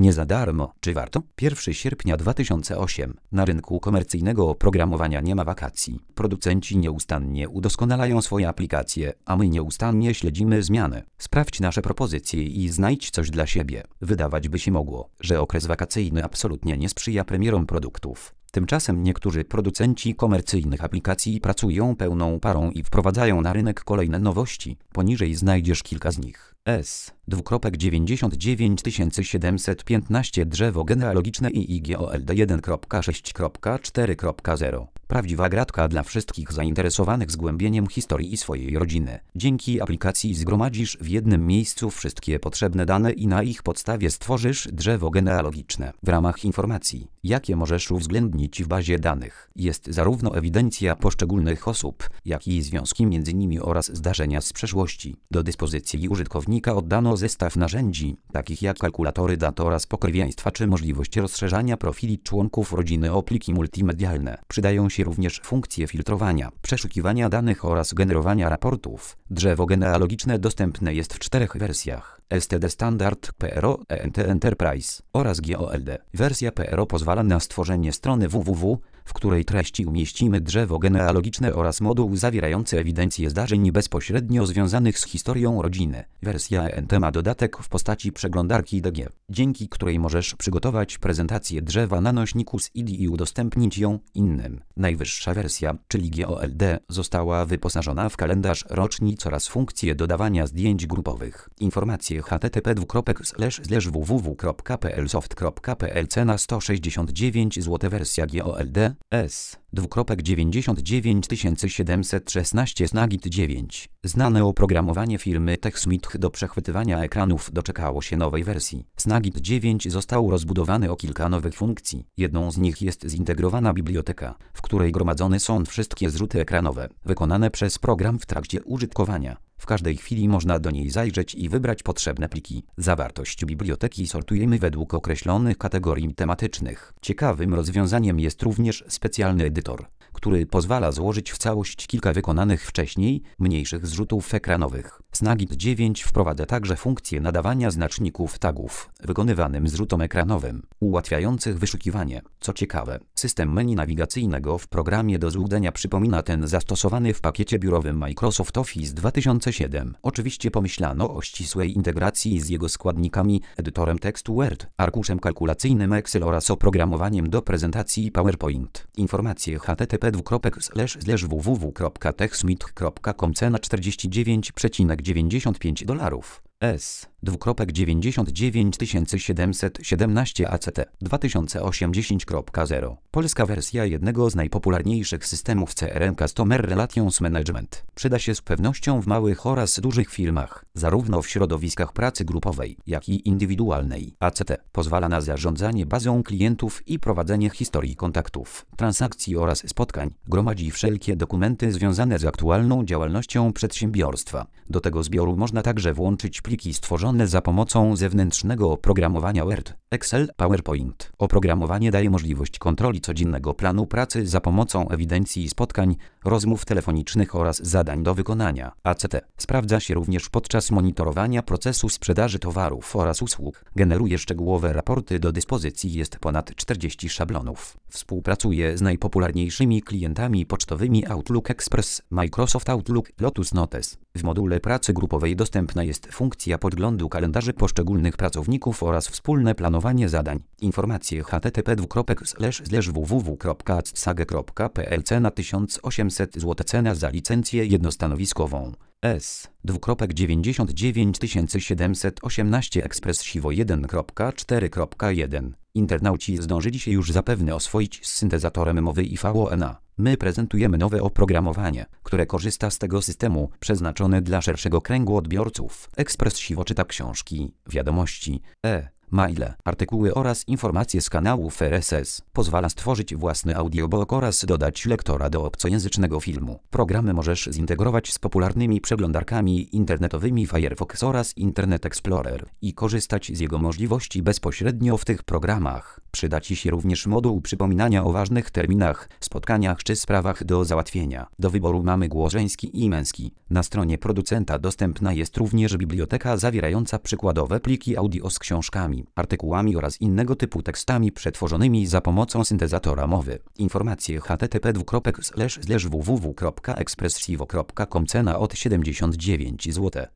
Nie za darmo. Czy warto? 1 sierpnia 2008. Na rynku komercyjnego oprogramowania nie ma wakacji. Producenci nieustannie udoskonalają swoje aplikacje, a my nieustannie śledzimy zmiany. Sprawdź nasze propozycje i znajdź coś dla siebie. Wydawać by się mogło, że okres wakacyjny absolutnie nie sprzyja premierom produktów. Tymczasem niektórzy producenci komercyjnych aplikacji pracują pełną parą i wprowadzają na rynek kolejne nowości. Poniżej znajdziesz kilka z nich. S:99715 drzewo genealogiczne IIGOLD 1.6.4.0. Prawdziwa gratka dla wszystkich zainteresowanych zgłębieniem historii swojej rodziny. Dzięki aplikacji zgromadzisz w jednym miejscu wszystkie potrzebne dane i na ich podstawie stworzysz drzewo genealogiczne. W ramach informacji, jakie możesz uwzględnić w bazie danych, jest zarówno ewidencja poszczególnych osób, jak i związki między nimi oraz zdarzenia z przeszłości. Do dyspozycji użytkownika oddano zestaw narzędzi, takich jak kalkulatory dat oraz pokrewieństwa czy możliwość rozszerzania profili członków rodziny o pliki multimedialne. Przydają się również funkcje filtrowania, przeszukiwania danych oraz generowania raportów. Drzewo genealogiczne dostępne jest w 4 wersjach: STD Standard, PRO, ENT Enterprise oraz GOLD. Wersja PRO pozwala na stworzenie strony www, w której treści umieścimy drzewo genealogiczne oraz moduł zawierający ewidencję zdarzeń bezpośrednio związanych z historią rodziny. Wersja ENT ma dodatek w postaci przeglądarki DG, dzięki której możesz przygotować prezentację drzewa na nośniku SID i udostępnić ją innym. Najwyższa wersja, czyli GOLD, została wyposażona w kalendarz rocznic oraz funkcję dodawania zdjęć grupowych. Informacje http://www.plsoft.pl Cena 169 zł. Wersja GOLD S:99716 Snagit 9. Znane oprogramowanie firmy TechSmith do przechwytywania ekranów doczekało się nowej wersji. Snagit 9 został rozbudowany o kilka nowych funkcji. Jedną z nich jest zintegrowana biblioteka, w której gromadzone są wszystkie zrzuty ekranowe, wykonane przez program w trakcie użytkowania. W każdej chwili można do niej zajrzeć i wybrać potrzebne pliki. Zawartość biblioteki sortujemy według określonych kategorii tematycznych. Ciekawym rozwiązaniem jest również specjalny edytor, który pozwala złożyć w całość kilka wykonanych wcześniej, mniejszych zrzutów ekranowych. Snagit 9 wprowadza także funkcję nadawania znaczników tagów wykonywanym zrzutom ekranowym, ułatwiających wyszukiwanie. Co ciekawe, system menu nawigacyjnego w programie do złudzenia przypomina ten zastosowany w pakiecie biurowym Microsoft Office 2007. Oczywiście pomyślano o ścisłej integracji z jego składnikami, edytorem tekstu Word, arkuszem kalkulacyjnym Excel oraz oprogramowaniem do prezentacji PowerPoint. Informacje http://www.techsmith.com Cena $49,95 S:99717 ACT 2008 10.0. Polska wersja jednego z najpopularniejszych systemów CRM Customer Relations Management. Przyda się z pewnością w małych oraz dużych firmach, zarówno w środowiskach pracy grupowej, jak i indywidualnej. ACT pozwala na zarządzanie bazą klientów i prowadzenie historii kontaktów, transakcji oraz spotkań. Gromadzi wszelkie dokumenty związane z aktualną działalnością przedsiębiorstwa. Do tego zbioru można także włączyć pliki stworzone za pomocą zewnętrznego oprogramowania Word, Excel, PowerPoint. Oprogramowanie daje możliwość kontroli codziennego planu pracy za pomocą ewidencji spotkań, rozmów telefonicznych oraz zadań do wykonania. ACT sprawdza się również podczas monitorowania procesu sprzedaży towarów oraz usług. Generuje szczegółowe raporty. Do dyspozycji jest ponad 40 szablonów. Współpracuje z najpopularniejszymi klientami pocztowymi Outlook Express, Microsoft Outlook, Lotus Notes. W module pracy grupowej dostępna jest funkcja podglądu kalendarzy poszczególnych pracowników oraz wspólne planowanie zadań. Informacje http://www.adsage.pl Cena 1800 zł. Cena za licencję jednostanowiskową. S:99718 Express Siwo 1.4.1. Internauci zdążyli się już zapewne oswoić z syntezatorem mowy i VoNA. My prezentujemy nowe oprogramowanie, które korzysta z tego systemu, przeznaczone dla szerszego kręgu odbiorców. Express Siwo czyta książki, wiadomości, maile, artykuły oraz informacje z kanałów RSS. Pozwala stworzyć własny audiobook oraz dodać lektora do obcojęzycznego filmu. Programy możesz zintegrować z popularnymi przeglądarkami internetowymi Firefox oraz Internet Explorer i korzystać z jego możliwości bezpośrednio w tych programach. Przyda Ci się również moduł przypominania o ważnych terminach, spotkaniach czy sprawach do załatwienia. Do wyboru mamy głos żeński i męski. Na stronie producenta dostępna jest również biblioteka zawierająca przykładowe pliki audio z książkami, artykułami oraz innego typu tekstami przetworzonymi za pomocą syntezatora mowy. Informacje http://www.expressivo.com. Cena od 79 zł.